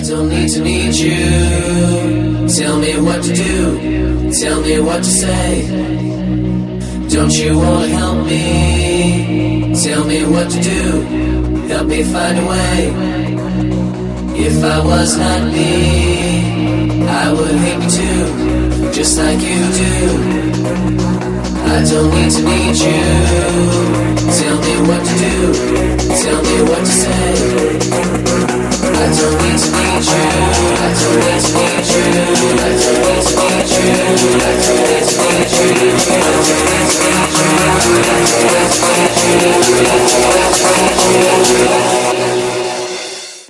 don't need to need you. Tell me what to do, tell me what to say. Don't you wanna help me? Tell me what to do, help me find a way. If I was not me, I would hate me too, just like you do. I don't need to need you. Tell me what to do, tell me what to say.